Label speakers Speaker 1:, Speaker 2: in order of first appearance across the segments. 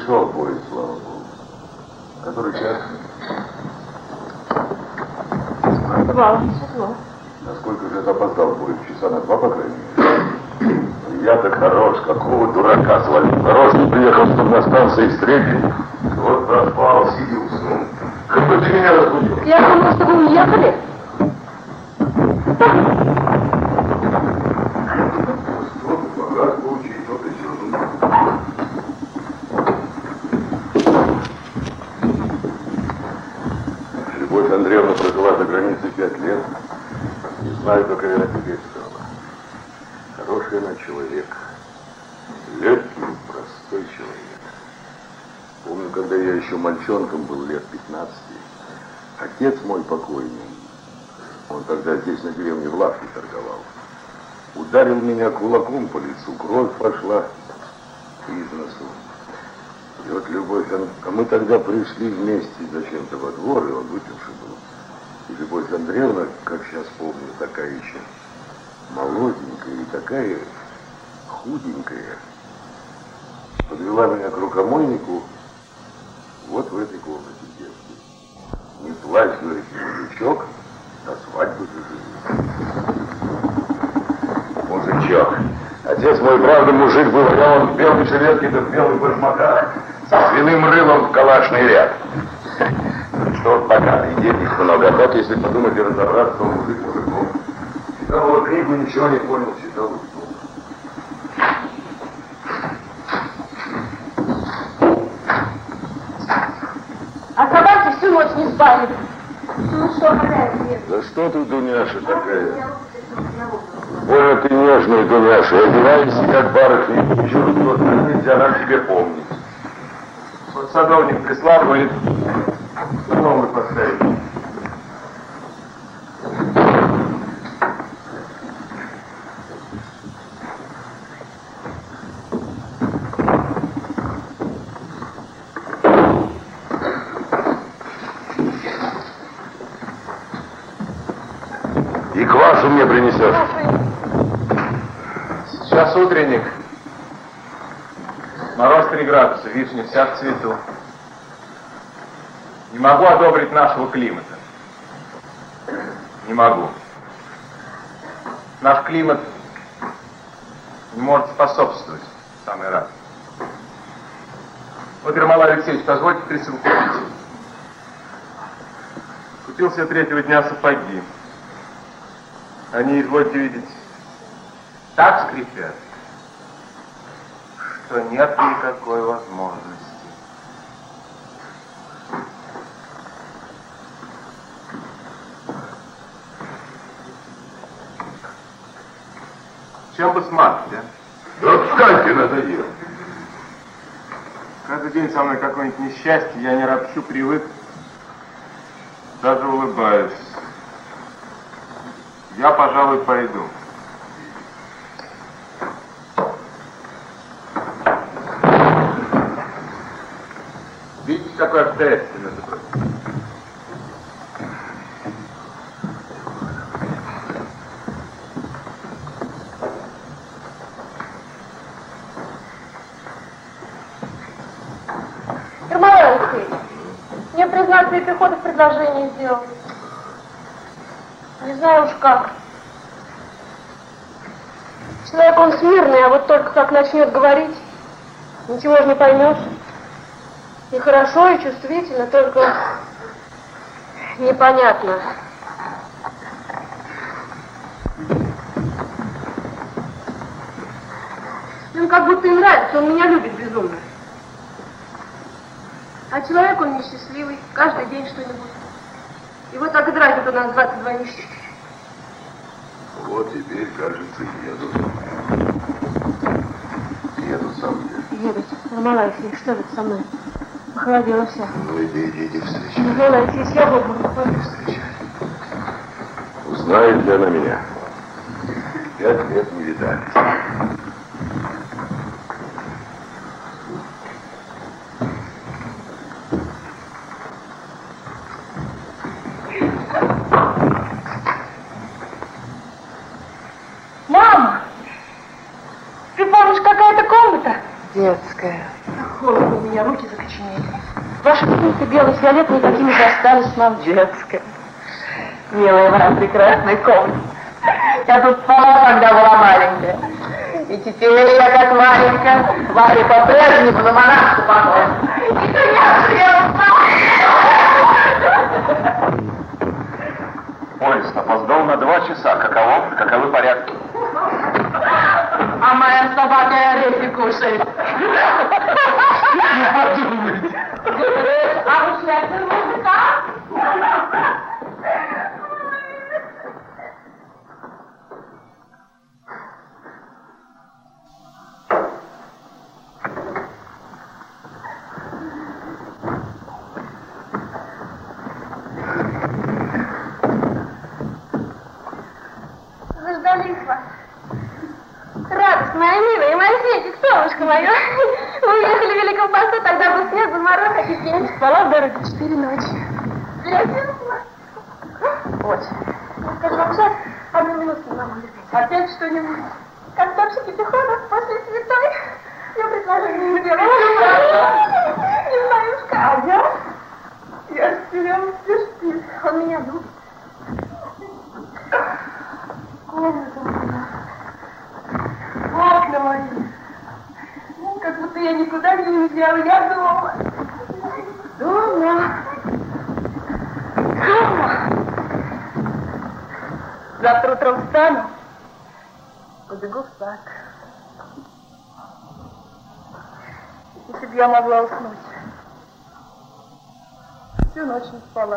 Speaker 1: Пришел поезд, слава богу. Который час?
Speaker 2: Два, светло.
Speaker 1: Насколько же это опоздал поезд? Часа на 2, по крайней мере. Я-то хорош, какого дурака свалил. Нарочно приехал, чтобы на станции встретить. Вот проспал, сиди, уснул. Как бы ты меня разбудил.
Speaker 2: Я думала, что вы уехали.
Speaker 1: Раз получить, вот и все. Любовь Андреевна прожила за границей 5 лет. Не знаю, как она теперь стала. Хороший она человек. Легкий, простой человек. Помню, когда я еще мальчонком был, лет 15, отец мой покойный, он тогда здесь на деревне в лавке торговал, ударил меня кулаком по лицу, кровь пошла из носу. И вот Любовь, а мы тогда пришли вместе зачем-то во двор, и он выпивший был. И Любовь Андреевна, как сейчас помню, такая еще молоденькая и такая худенькая, подвела меня к рукомойнику вот в этой комнате детской. Не плачь, говорит, мужичок, на свадьбу ты живи. Мужичок. Отец мой, правда, мужик был, а я он в белой жилетке, да в белых башмаках, со свиным рылом в калашный ряд. Что вот богатый, денег много, а так, если подумать и разобраться, то мужик мужиком. Читал его книгу, ничего не понял, читал и думал.
Speaker 2: А собаки всю ночь не спали. Ну что, какая свет?
Speaker 1: Да что ты, Дуняша, такая? Больно ты нежная, Дуняша, одевайся, как барышня, еще раз нельзя нам тебе помнить.
Speaker 3: Вот садовник прислал, говорит, новый поставить.
Speaker 1: И квасу мне принесешь.
Speaker 3: Сейчас утренник. Мороз 3 градуса, вишня вся в цвету. Не могу одобрить нашего климата. Не могу. Наш климат не может способствовать в самый раз. Вот, Ермолай Алексеевич, позвольте присовокупить. Купил себе 3-го дня сапоги. Они, извольте видеть, так скрипят, что нет никакой возможности. Чем бы смазать, а?
Speaker 1: Да встаньте, надоел.
Speaker 3: Каждый день со мной какое-нибудь несчастье, я не ропщу, привык, даже улыбаюсь. Я, пожалуй, пойду. Видите, какой обстоятельство, между прочим.
Speaker 2: Ермолай Алексеевич, мне, признаться, и Приходов предложение сделал. Не знаю уж как. Человек он смирный, а вот только как начнет говорить, ничего же не поймешь. И хорошо, и чувствительно, только непонятно. Он как будто им нравится, он меня любит безумно. А человек он несчастливый, каждый день что-нибудь. И вот так и дразнит у нас 22 нищих.
Speaker 1: Вот теперь, кажется, едут. Едут со мной.
Speaker 2: Едут. Ермолай Алексеевич, что это со мной? Похолодела вся.
Speaker 1: Ну иди, встречай.
Speaker 2: Ермолай Алексеевич, я Богу пойду.
Speaker 1: Встречай. Узнает ли она меня? 5 лет не видались.
Speaker 2: Мама! Ты помнишь, какая-то комната?
Speaker 4: Детская.
Speaker 2: Холодно мне. меня руки закоченели. Ваша книга белая с фиолетовой такими же остались нам.
Speaker 4: Детская. Милая моя прекрасная комната. Я тут спала, когда была маленькая. И теперь я как маленькая. Варя по-прежнему на монашку похожа. И конечно, я
Speaker 1: Поезд опоздал на 2 часа. Каковы порядки?
Speaker 4: А моя собака и орехи кушает.
Speaker 1: Не подумайте.
Speaker 4: А вы шляпный музыкант?
Speaker 2: Заждались вас. Радость моя милая, моя светик, солнышко мое. Вы уехали в Великом посту, тогда был снег, был мороз, а теперь спала в дороге 4 ночи.
Speaker 4: Очень.
Speaker 2: Я скажу вам сейчас, одну минутку не могу терпеть.
Speaker 4: Опять что-нибудь?
Speaker 2: Конторщики Пехотов после святой. Я предложение сделала. Не знаю уж как.
Speaker 4: А я растерялась, где спит.
Speaker 2: Он меня любит.
Speaker 4: Комната моя. Окна мои. Как будто я никуда не уезжала, я дома.
Speaker 2: Дома.
Speaker 4: Завтра утром встану, побегу в сад. Если бы я могла уснуть. Всю ночь не спала.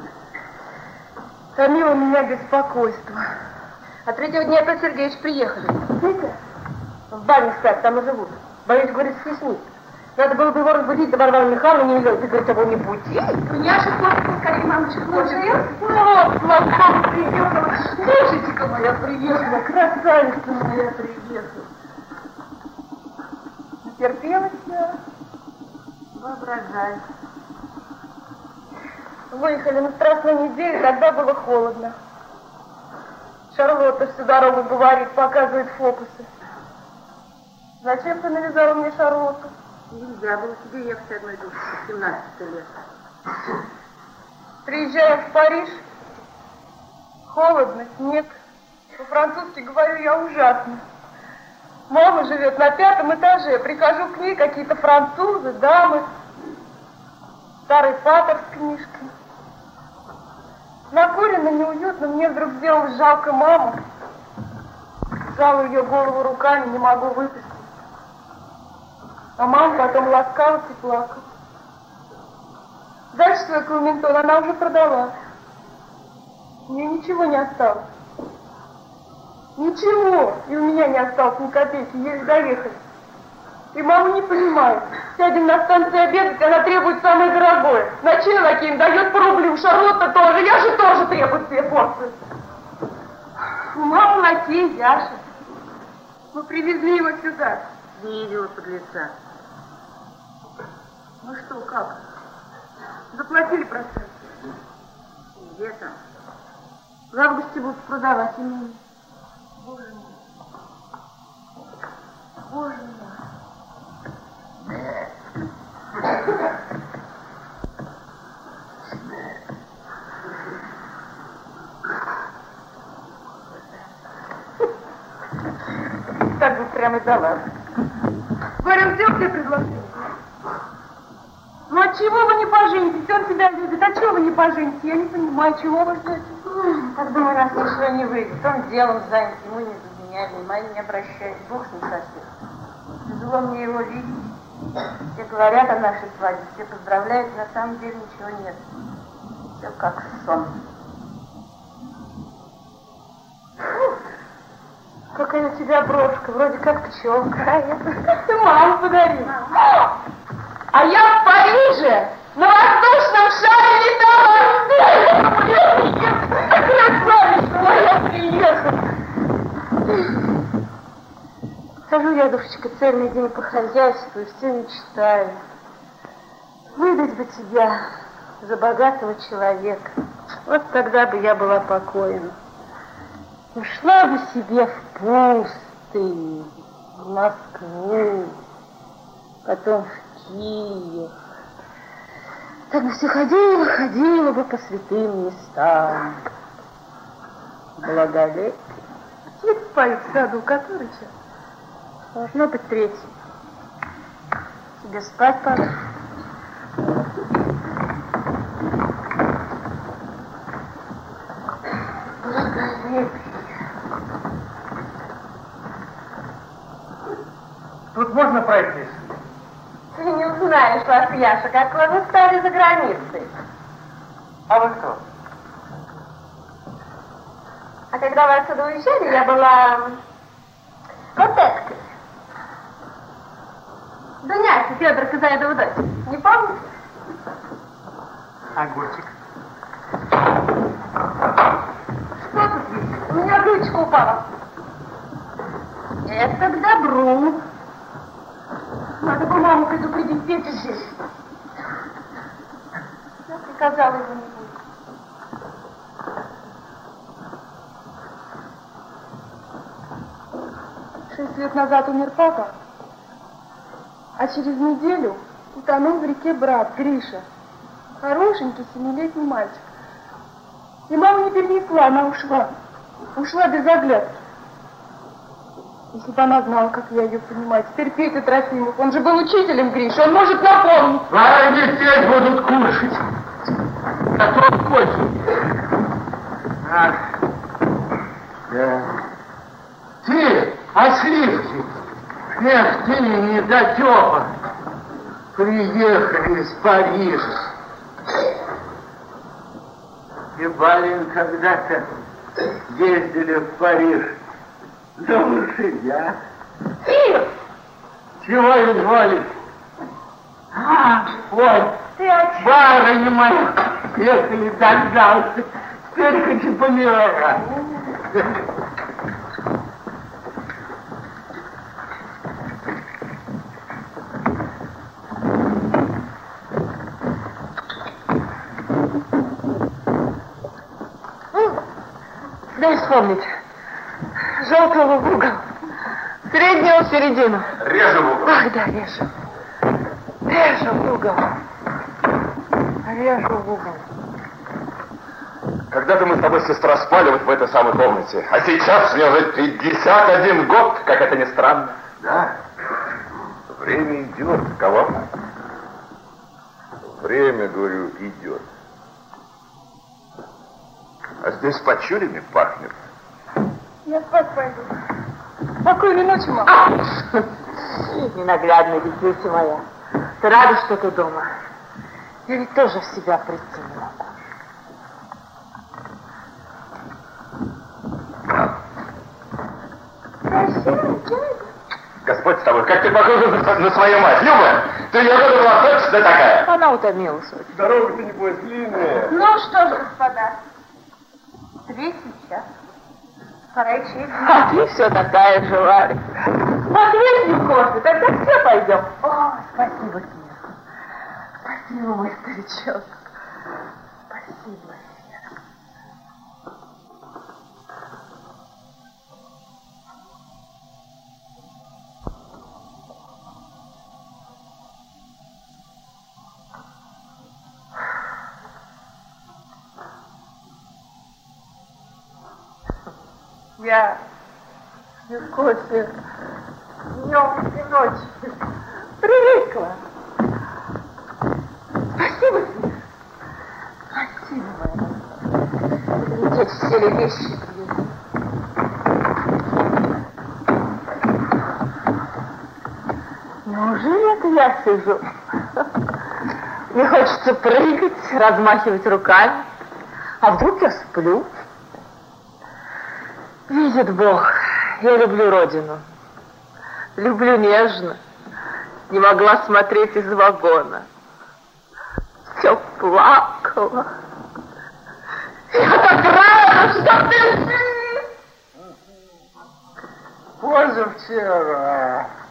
Speaker 4: Томило меня беспокойство.
Speaker 2: А 3-го дня опять Сергеевич приехали.
Speaker 4: Видите?
Speaker 2: В бане спят, там и живут. Боюсь, говорит, стеснит. Надо было бы его разбудить, да Варвара Михайловна не велела. Ты, говорит, его не буди.
Speaker 4: Я же просто скорее, мамочка, ложилась. Вот, Славком приехала. Слушайте-ка, моя приехала, красавица моя приехала. Терпелась я. Воображай.
Speaker 2: Выехали на Страстную неделю, тогда было холодно. Шарлотта всю дорогу говорит, показывает фокусы. Зачем ты навязала мне Шарлотту?
Speaker 4: Нельзя было тебе ехать одной души, 17 лет.
Speaker 2: Приезжаю в Париж, холодно, снег. По-французски говорю я ужасно. Мама живет на 5-м этаже, прихожу к ней, какие-то французы, дамы, старый патер с книжкой. Накурено, неуютно, мне вдруг сделалось жалко маму. Сжала ее голову руками, не могу выпустить. А мама потом ласкалась и плакала. Дальше свой Клементон она уже продала. У нее ничего не осталось. Ничего. И у меня не осталось ни копейки, еле доехали. И мама не понимает. Сядем на станции обедать, она требует самое дорогое. На челноке им дает по рублю, Шарлотта тоже. Я же тоже требую себе порцию. Мама лакей, Яша. Мы привезли его сюда.
Speaker 4: Видела подлеца.
Speaker 2: Ну что, как? Заплатили процент.
Speaker 4: Где там?
Speaker 2: В августе будут продавать имение. Боже мой. Боже мой.
Speaker 4: Так бы прямо и дала.
Speaker 2: Говорю, где тебе предложение? Ну, а чего вы не поженитесь? Он тебя любит. А чего вы не поженитесь? Я не понимаю, чего вы ждете?
Speaker 4: Так думаю, у нас ничего не выйдет. Он делом занят, ему не заменяли, и мои не обращает. Бог с ним совсем. Тяжело мне его видеть. Все говорят о нашей свадьбе, все поздравляют, на самом деле ничего нет. Все как сон.
Speaker 2: Какая у тебя брошка, вроде как пчелка. А это мама подарила. А я в Париже на воздушном шаре летала. Красавица моя приехала. Хожу я, душечка, цельный день по хозяйству и все мечтаю. Выдать бы тебя за богатого человека. Вот тогда бы я была покойна. Ушла бы себе в пустыню, в Москву, потом в Киев. Так бы все ходила бы по святым местам. Благолепие. Цвет поет в саду, который час? Должно быть 3. Тебе спать пора. Благолепие.
Speaker 3: Тут можно пройтись?
Speaker 4: Ты не узнаешь вас, Яша, какой вы стали за границей.
Speaker 3: А вы кто?
Speaker 4: А когда вы отсюда уезжали, я была протектой. Дуняся, Федор Казаедова дочь. Не помните?
Speaker 3: Огурчик.
Speaker 4: Что тут есть? У меня ключка упала. Это к добру. Надо бы маму предупредить, Петя здесь. Я приказала его не будет.
Speaker 2: Шесть лет назад умер папа, а через неделю утонул в реке брат Гриша, хорошенький 7-летний мальчик. И мама не перенесла, она ушла. Ушла без оглядки. Если бы она знала, как я ее понимаю. Теперь Петя Трофимов, он же был учителем Гриша, он может напомнить.
Speaker 3: А детей будут кушать. Готов кофе. Ах. Да. Ты, осливки. Эх, ты, недотёпа. Приехали из Парижа. И Балин когда-то ездили в Париж. На лошадях. Чего изволить? Ой, барыня моя, ехали, дождался. Теперь хочу помирать.
Speaker 2: Дай вспомнить. Желтого в угол. Среднего в середину.
Speaker 1: Режу в угол.
Speaker 2: Ах, да, режу. Режу в угол. Режу в угол.
Speaker 1: Когда-то мы с тобой, сестра, спали вот в этой самой комнате. А сейчас мне уже 51 год, как это ни странно. Да. Время идет, кого? Время, говорю, идет. А здесь почулями пахнет.
Speaker 2: Я спать пойду. Спокойной ночи, мама.
Speaker 5: Ненаглядная дитюся моя. Ты рада, что ты дома? Я ведь тоже в себя прийти не могу.
Speaker 1: Господь с тобой, как ты похожа на свою мать. Люба, ты ее года была точно такая.
Speaker 5: Она утомилась очень.
Speaker 3: Дорога-то, небось, длинная.
Speaker 4: Ну что ж, господа, 3 час. Пора и честь.
Speaker 5: А ты все такая же, Варя. Ответь кофе, тогда все пойдем.
Speaker 2: О, спасибо тебе. Спасибо, мой старичок. Спасибо. Я пью кофе днем и ночью. Привыкла. Спасибо тебе. Спасибо, моя. Здесь все ли вещи пьют.
Speaker 5: Неужели это я сижу? Мне хочется прыгать, размахивать руками. А вдруг я сплю? Видит Бог, я люблю родину. Люблю нежно. Не могла смотреть из вагона. Все плакала. Я так рада, что ты жив!
Speaker 3: Позавчера